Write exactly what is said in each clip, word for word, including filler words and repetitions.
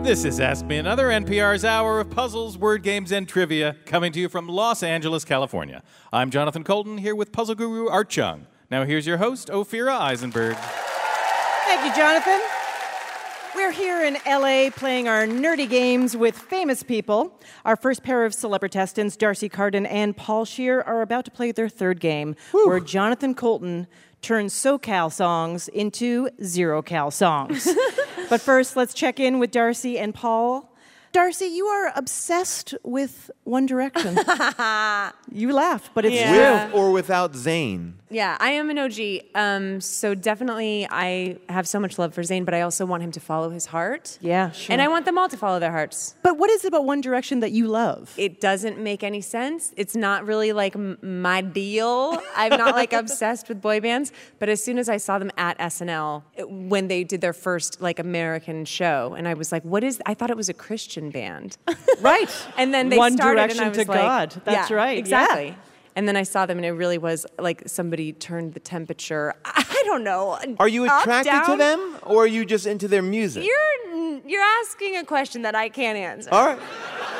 This is Ask Me Another, N P R's hour of puzzles, word games, and trivia, coming to you from Los Angeles, California. I'm Jonathan Colton, here with puzzle guru Art Chung. Now here's your host, Ophira Eisenberg. Thank you, Jonathan. We're here in L A playing our nerdy games with famous people. Our first pair of celebritestants, Darcy Carden and Paul Scheer, are about to play their third game, Whew. where Jonathan Colton turns SoCal songs into Zero-Cal songs. But first, let's check in with Darcy and Paul. Darcy, you are obsessed with One Direction. You laugh, but it's yeah. true. With or without Zayn. Yeah, I am an O G. Um, so definitely I have so much love for Zayn, but I also want him to follow his heart. Yeah, sure. And I want them all to follow their hearts. But what is it about One Direction that you love? It doesn't make any sense. It's not really like m- my deal. I'm not like obsessed with boy bands. But as soon as I saw them at S N L, it, when they did their first like American show, and I was like, what is, I thought it was a Christian band. Right. And then they One started Direction and I was to like, God. That's yeah, right. Exactly. Yeah. And then I saw them, and it really was like somebody turned the temperature. I don't know. Are you up, attracted down? to them, or are you just into their music? You're you're asking a question that I can't answer. All right.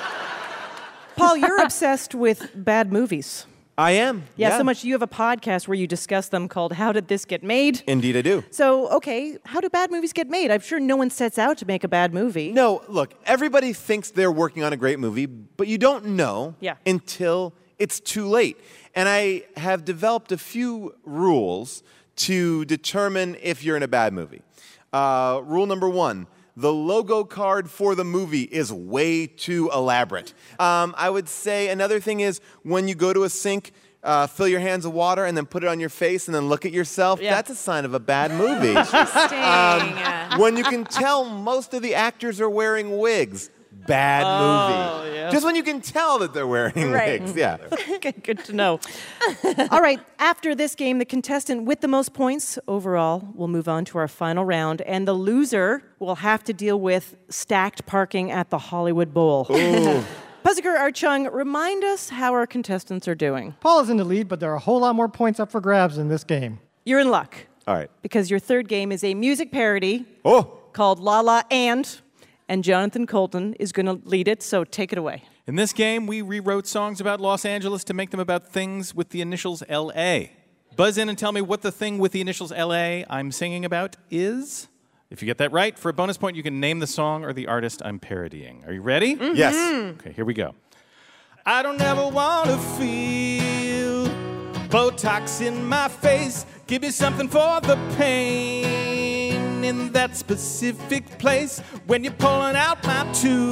Paul, you're obsessed with bad movies. I am. Yeah, Yeah, so much. You have a podcast where you discuss them called How Did This Get Made? Indeed, I do. So, okay, how do bad movies get made? I'm sure no one sets out to make a bad movie. No, look, everybody thinks they're working on a great movie, but you don't know Yeah. until it's too late. And I have developed a few rules to determine if you're in a bad movie. Uh, rule number one. The logo card for the movie is way too elaborate. Um, I would say another thing is when you go to a sink, uh, fill your hands with water and then put it on your face and then look at yourself. Yeah. That's a sign of a bad movie. Interesting. um, when you can tell most of the actors are wearing wigs. Bad Oh, movie. yeah. Just when you can tell that they're wearing Right. wigs. Yeah. Okay, good to know. All right, after this game, the contestant with the most points overall will move on to our final round, and the loser will have to deal with stacked parking at the Hollywood Bowl. Puzzler Art Chung, remind us how our contestants are doing. Paul is in the lead, but there are a whole lot more points up for grabs in this game. You're in luck, All right. because your third game is a music parody Oh. called La La And, and Jonathan Colton is going to lead it, so take it away. In this game, we rewrote songs about Los Angeles to make them about things with the initials L A. Buzz in and tell me what the thing with the initials L A I'm singing about is. If you get that right, for a bonus point, you can name the song or the artist I'm parodying. Are you ready? Mm-hmm. Yes. Okay, here we go. I don't ever want to feel Botox in my face. Give me something for the pain in that specific place. When you're pulling out my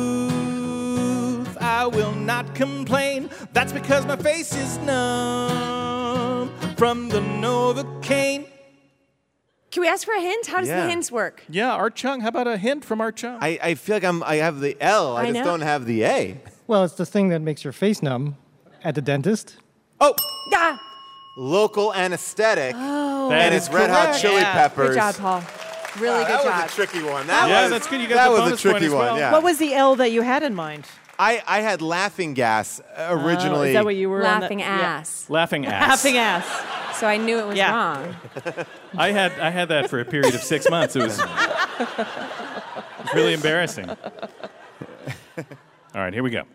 tooth, I will not complain. That's because my face is numb from the Novocaine. Can we ask for a hint? How does Yeah. the hints work? Yeah, Art Chung. How about a hint from Art Chung? I, I feel like I'm, I have the L. I, I just know. don't have the A. Well, it's the thing that makes your face numb at the dentist. Oh. Ah, Local anesthetic. oh. That and is it's Red Hot correct. Chili Yeah. Peppers. Good job, Paul. Really Wow, good that job. was a tricky one. That Yeah, was, that's good. You got that the was bonus a tricky point as one. well. Yeah. What was the L that you had in mind? I, I had laughing gas uh, originally. Oh, is that what you were on Laughing the, ass. Laughing Yeah. ass. Laughing ass. So I knew it was Yeah. wrong. I had I had that for a period of six months. It was, it was really embarrassing. All right, here we go.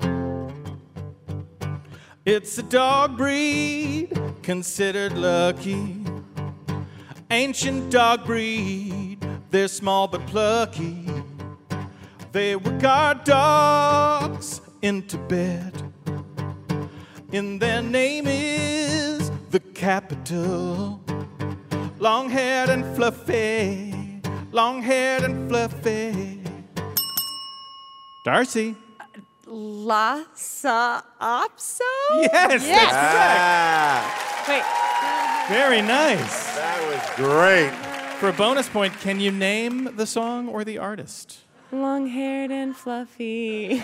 It's a dog breed considered lucky. Ancient dog breed, they're small but plucky. They would guard dogs into bed. And their name is the Capital. Long-haired and fluffy, long-haired and fluffy. Darcy. Lhasa Apso? Yes, Yes. Ah, Wait. very nice. that was great. For a bonus point, can you name the song or the artist? Long-haired and fluffy.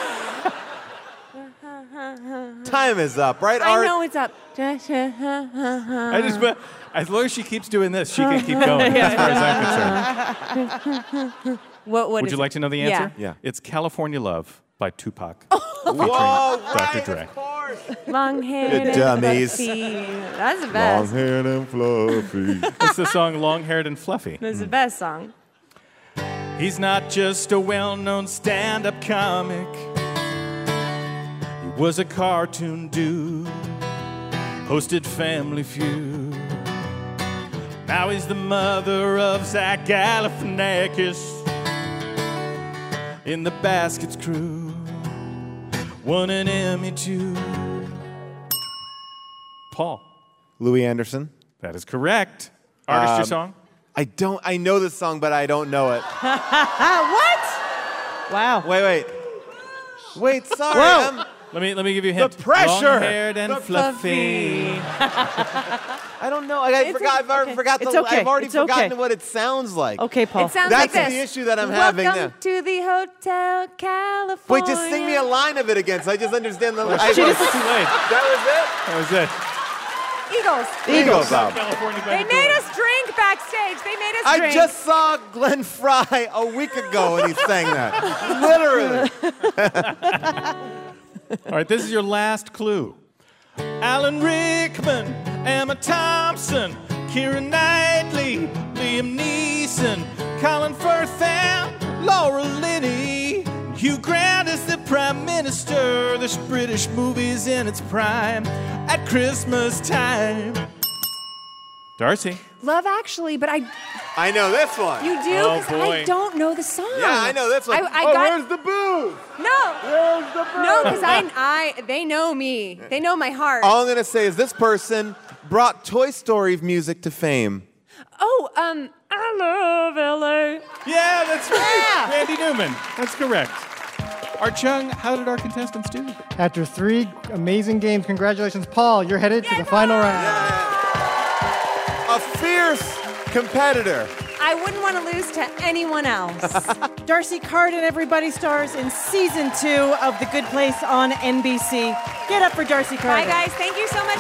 Time is up, right, I Art? know it's up. I just, as long as she keeps doing this, she can keep going. As far as I'm concerned. What, what Would is you it? like to know the answer? Yeah. It's California Love by Tupac. Whoa, Doctor right, Dre. of course. Long-haired and Dummies. fluffy. That's the best. Long-haired and fluffy. It's the song Long Haired and Fluffy. That's the best song. He's not just a well-known stand-up comic. He was a cartoon dude, hosted Family Feud. Now he's the mother of Zach Galifianakis in the Baskets crew. Won an Emmy too. Paul. Louis Anderson. That is correct. Artist, your Um, song? I don't. I know this song, but I don't know it. What? Wow. Wait, wait, wait. Sorry. Whoa. I'm- Let me let me give you a hint. The pressure. Long-haired and The fluffy. I don't know. I, I It's forgot. okay. I've already Okay. forgot. It's The, okay. I've already It's forgotten okay. what it sounds like. Okay, Paul. It sounds That's like this. the issue that I'm Welcome having now. to the Hotel California. Wait, just sing me a line of it again, so I just understand the. I, She just- Too late. that was it. That was it. Eagles. Eagles. Bob. California They Band. made us drink backstage. They made us I drink. just saw Glenn Fry a week ago, and he sang that. Literally. All right, this is your last clue. Alan Rickman, Emma Thompson, Keira Knightley, Liam Neeson, Colin Firth, and Laura Linney. Hugh Grant is the Prime Minister. This British movie's in its prime at Christmas time. Darcy. Love Actually, but I I know this one. you do Oh, because boy. I don't know the song. yeah, I know this one. I, I oh, got where's the booze? no, Where's the booze? no, because I, I they know me. They know my heart. All I'm gonna say is this person brought Toy Story music to fame. Oh, um, I love L A. Yeah, that's right. Randy Newman. That's correct. Art Chung, how did our contestants do? After three amazing games, congratulations, Paul. You're headed to the final round. A fierce competitor. I wouldn't want to lose to anyone else. Darcy Carden, everybody, stars in season two of The Good Place on N B C. Get up for Darcy Bye, Carden. guys. Thank you so much